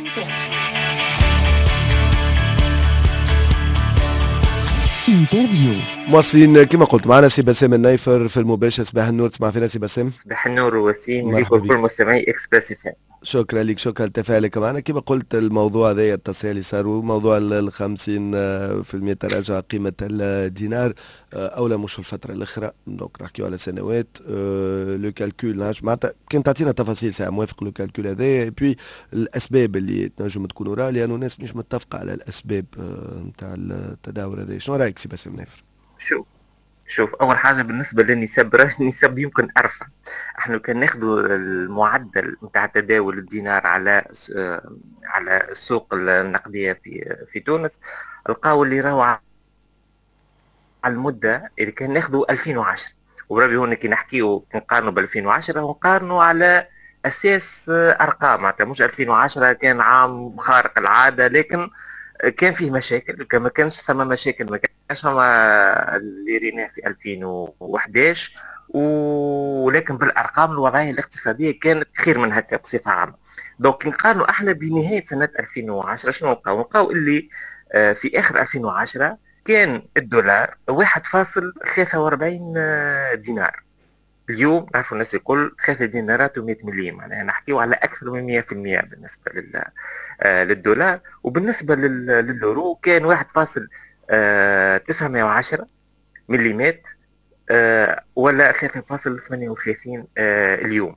انترفيو. مواصلين كما قلت معنا سي باسم النايفر في المباشر. صباح النور، تسمع فينا سي باسم؟ صباح النور وسيم ليك وكل مستمعي اكسبريس FM. شكرا لك، شكرا لتفاعلك معنا. كما قلت الموضوع هذا التصريح اللي صار موضوع 50% تراجع قيمة الدينار أولا مش في الفترة الأخرى، دونك نحكيو على سنوات. لو كالكول معناتها كان تعطينا تفاصيل ساعة موافق لو كالكول هذا، بي الأسباب اللي تنجم تكون وراء، لأنه الناس مش متفقة على الأسباب نتاع التداول هذا. شنو رأيك سي باسم نافر؟ شوف اول حاجه بالنسبه للنسب يمكن ارفع. احنا كان ناخذوا المعدل نتاع تداول الدينار على السوق النقديه في تونس، لقاو اللي راهو على المده اللي كان ناخذوا 2010. وربي هون كي نحكيو نقارنوا ب 2010 ونقارنوا على اساس ارقام، معناتها مش 2010 كان عام خارق العاده، لكن كان فيه مشاكل. ما كانش ثم مشاكل، ما كانش هما اللي ريناه في 2011، ولكن بالارقام الوضعيه الاقتصاديه كانت خير من هكا بصفه عامه. دونك نقارنوا احنا بنهايه سنه 2010 شنو نلقاو اللي في اخر 2010 كان الدولار 1.43 دينار. اليوم نعرفوا الناس الكل 3 دينارات و100 مليم، معناها نحكيو على اكثر من 100% بالنسبه للدولار. وبالنسبه لليورو كان 1.910 مليمات ولا 3.38 اليوم.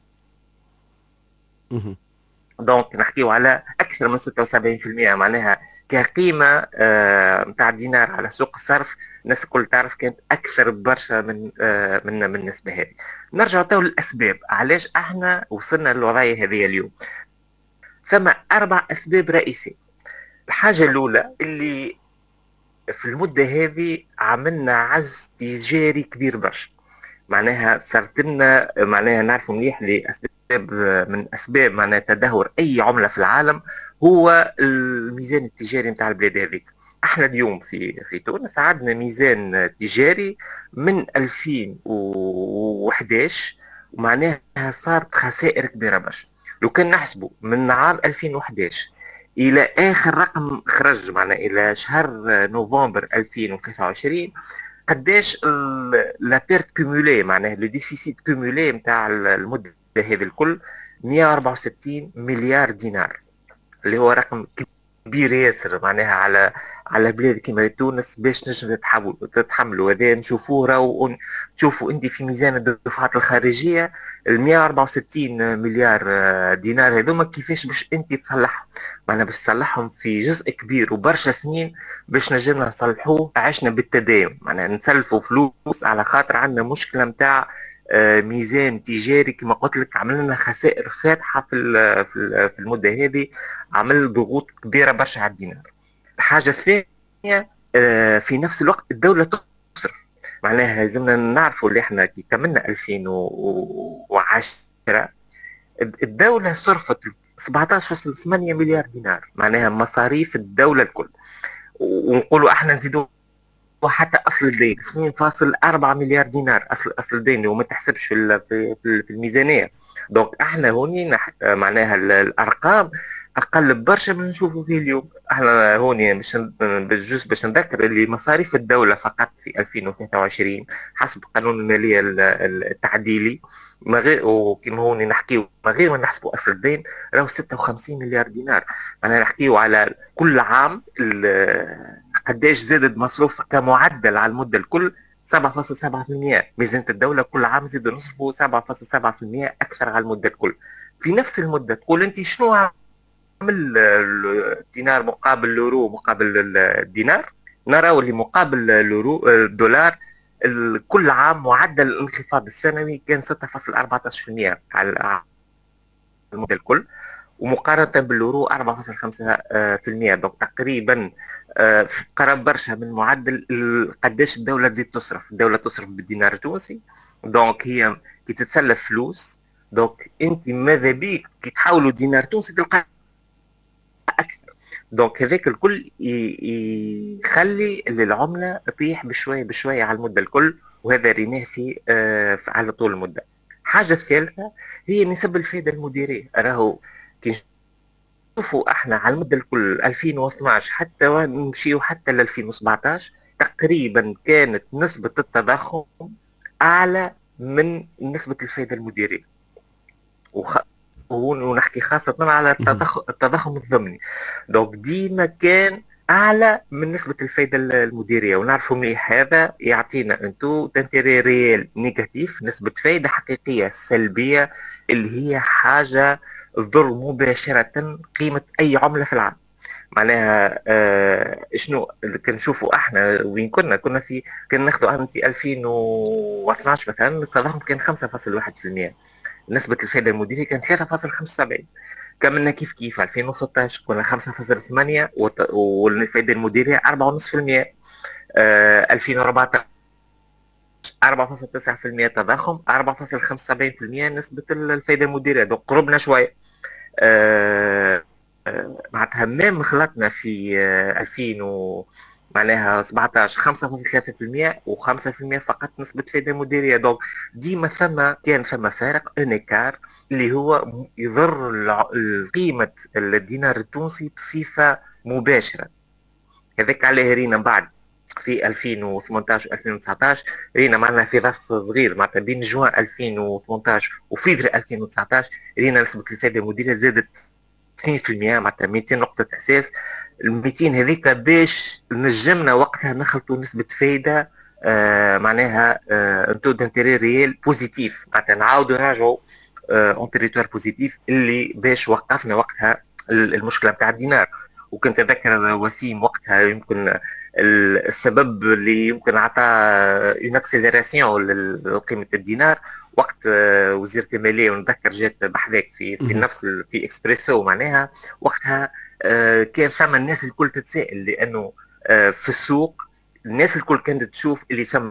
دونك نحكيو على اكثر من 76%، معناها كقيمه نتاع الدينار على سوق الصرف الناس الكل تعرف كانت اكثر برشا من النسبه هذه. نرجع تو للاسباب علاش احنا وصلنا للوضعيه هذه اليوم. ثم 4 اسباب رئيسيه. الحاجه الاولى اللي في المده هذه عملنا عجز تجاري كبير برشا، معناها صارت لنا، معناها نعرفوا مليح لاسباب من اسباب معناها تدهور اي عمله في العالم هو الميزان التجاري نتاع البلاد هذيك. احنا اليوم في تونس عندنا ميزان تجاري من 2011، ومعناها صارت خسائر كبيره برشا. لو كان نحسبوا من عام 2011 الى اخر رقم خرج معنا الى شهر نوفمبر 2023 قداش لا بيرت كومولي، معناها لو ديفيسيت كومولي نتاع المده هذه الكل 164 مليار دينار، اللي هو رقم كبير ياسر معناها على بلاد كيما تونس باش نجم تتحملوا هذا. نشوفوه راهو تشوفوا انت في ميزان الدفعات الخارجيه ال 164 مليار دينار هذوما كيفاش باش انت تصلحهم، معناها باش تصلحهم في جزء كبير وبرشا سنين باش نجمنا نصلحوه. عشنا بالتداوم، معناها نسلفوا فلوس على خاطر عندنا مشكله نتاع ميزان تجاري كما قلت لك عمل لنا خسائر فاتحه في المده هذه، عمل ضغوط كبيره برشا على الدينار. الحاجه الثانيه في نفس الوقت الدوله تصرف، معناها لازمنا نعرفوا اللي احنا كي كملنا 2010 الدوله صرفت 17.8 مليار دينار، معناها مصاريف الدوله الكل. ونقولوا احنا نزيدوا وحتى اصل الدين 2.4 مليار دينار، اصل الدين وما تحسبش في الميزانيه. دونك احنا هوني معناها الارقام اقل برشا من نشوفوا فيه اليوم. احنا هوني باش نذكر اللي مصاريف الدوله فقط في 2023 حسب قانون الماليه التعديلي ما غير، وكما هوني نحكيو ما غير ما نحسبوا اصل الدين راهو 56 مليار دينار. انا نحكيو على كل عام قداش زادت مصروف كمعدل على المده الكل 7.7%. ميزانيه الدوله كل عام زادوا نصرفوا 7.7% اكثر على المده الكل. في نفس المده تقول انت شنو عمل الدينار مقابل اليورو مقابل الدينار؟ نراو اللي مقابل الدولار كل عام معدل الانخفاض السنوي كان 6.14% على المده الكل، ومقارنة باليورو 4.5%. دونك تقريبا قرب برشا من معدل قداش الدولة تزيد تصرف. الدولة تصرف بالدينار التونسي، دونك هي كي تتسلف فلوس، دونك انت ماذا بيك كي تحاولوا دينار تونسي تلقى اكثر. دونك هذاك الكل يخلي العملة تطيح بشوية بشوية على المدة الكل، وهذا ريناه في على طول المدة. حاجة الثالثة هي نسب الفائدة المديرية. راهو كي شوفوا احنا على المدى الكل 2012 حتى نمشيو حتى ل 2017 تقريبا كانت نسبة التضخم أعلى من نسبة الفائدة المديرية. وخ... ونحكي خاصة على التضخم الضمني. دوك ديما كان أعلى من نسبة الفائدة المديرية، ونعرفوا مليح هذا يعطينا انتو تنتيري ريال نيجاتيف، نسبة فائدة حقيقية سلبية اللي هي حاجة تضر مباشرة قيمة أي عملة في العالم. معناها شنو كنشوفوا احنا وين كنا في، كان ناخذوا انت 2012 مثلا التضخم كان 5.1%، نسبة الفائدة المديرية كانت 3.75. كملنا كيف 2016 كنا 5.8 والفائدة المديرية 4.5%. 2014 4.9% تضخم، 4.75% نسبة الفائدة المديرية، دونك قربنا شوية. معناتها ميم خلطنا في 2000 معناها 17 5.3% و5% فقط نسبة فائدة مديرية. دونك ديما كان ثم فارق انيكار اللي هو يضر قيمة الدينار التونسي بصفة مباشرة. هذاك عليه رينا بعد في 2018 2019 رينا معنا في ظرف صغير معناتها بين جوان 2018 وفيفري 2019 رينا نسبة الفائدة المديرية زادت 2%، معناتها 200 نقطة أساس. ال 200 هذيك باش نجمنا وقتها نخلطوا نسبة فايدة معناها انتو دانتيري ريال بوزيتيف، معناتها نعاودوا نرجعوا اون تيريتوار بوزيتيف اللي باش وقفنا وقتها المشكلة بتاع الدينار. وكنت أتذكر وسيم وقتها يمكن السبب اللي يمكن عطى اون اكسيليراسيون لقيمة الدينار وقت وزيرة المالية، ونتذكر جات بحذاك في نفس في اكسبريسو معناها وقتها كان ثم الناس الكل تتساءل، لأنه في السوق الناس الكل كانت تشوف اللي ثم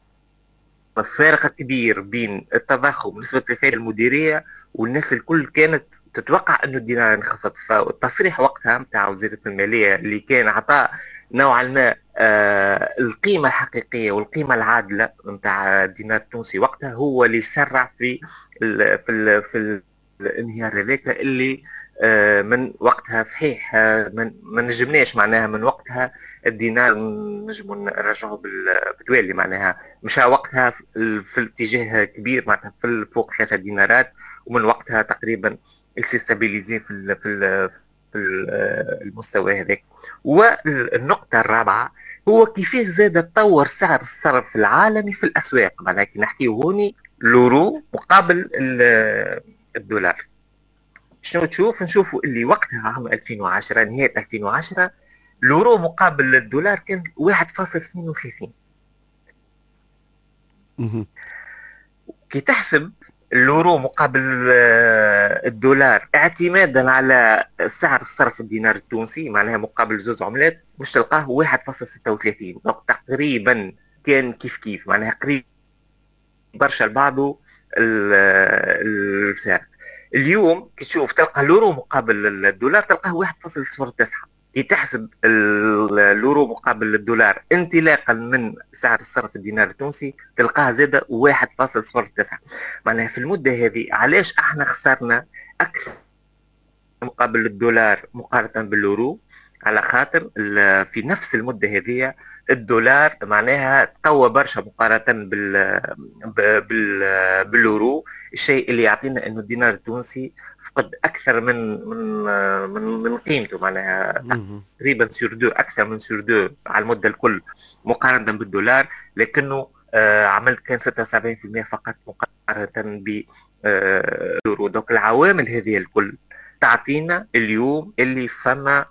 فارق كبير بين التضخم ونسبة الفائدة المديرية، والناس الكل كانت تتوقع أنه الدينار انخفض. فالتصريح وقتها متاع وزيرة المالية اللي كان عطاء نوعا ما القيمة الحقيقية والقيمة العادلة متاع الدينار التونسي وقتها هو اللي سرع في الانهيار هذاك اللي من وقتها صحيح ما نجمناش معناها من وقتها الدينار نجموا نرجعه بالتوالي، معناها مشى وقتها في الاتجاه كبير معناتها في فوق 3 دينارات، ومن وقتها تقريبا يستابيليزي في المستوى هذاك. والنقطة الرابعة هو كيفاش زاد تطور سعر الصرف العالمي في الأسواق، معناها كي نحكيو هوني لورو مقابل الدولار. شنو نشوفوا اللي وقتها عام 2010 نهاية 2010 اليورو مقابل الدولار كان 1.32. كي تحسب اليورو مقابل الدولار اعتمادا على سعر الصرف الدينار التونسي معناها مقابل زوز عملات مش تلقاه 1.36، تقريبا كان كيف معناها قريب برشا لبعضه الفارق. اليوم كي تشوف تلقى اليورو مقابل الدولار تلقاه 1.09. كي تحسب اليورو مقابل الدولار انطلاقا من سعر الصرف الدينار التونسي تلقاه زاد 1.09. معناها في المدة هذه علاش احنا خسرنا اكثر مقابل الدولار مقارنة باليورو؟ على خاطر في نفس المدة هذه الدولار معناها تقوى برشا مقارنة باليورو، الشيء اللي يعطينا انه الدينار التونسي فقد اكثر من قيمته، معناها تقريبا سور اكثر من سور على المدة الكل مقارنة بالدولار، لكنه عملت كان 76% فقط مقارنة باليورو. دوك العوامل هذه الكل تعطينا اليوم اللي فما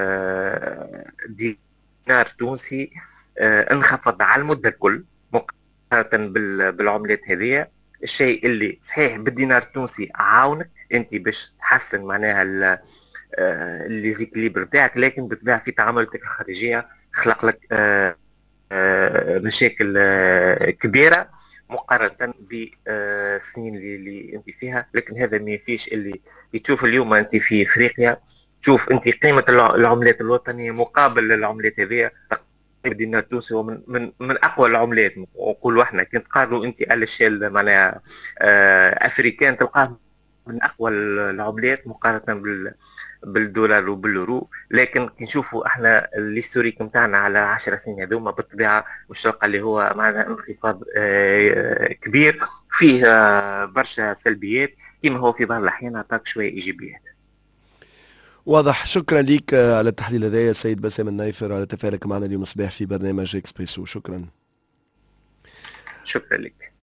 دينار تونسي انخفض على المدة الكل مقارنة بالعملات هذه، الشيء اللي صحيح بالدينار التونسي عاونك انت باش تحسن معناها الليزيكليبر بتاعك، لكن بالطبيعة في تعاملاتك الخارجية خلق لك مشاكل كبيرة مقارنة بالسنين اللي انت فيها. لكن هذا ما يفيش اللي تشوف اليوم انت في افريقيا تشوف انت قيمة العملات الوطنية مقابل العملات هذه الدينار التونسي هو من اقوى العملات. نقولوا احنا كنت تقارنوا انت الشيل معناها افريكان تلقاه من اقوى العملات مقارنة بالدولار وباليورو، لكن كي نشوفوا احنا الهيستوريك نتاعنا على 10 سنين هذوما بالطبيعه مش تلقى اللي هو معنا انخفاض كبير، فيه برشا سلبيات، كما هو في بعض الاحيان عطاك شويه ايجابيات. واضح. شكرا لك على التحليل هذايا السيد بسام النايفر، على تفاعلك معنا اليوم الصباح في برنامج اكسبريسو. شكرا. شكرا لك.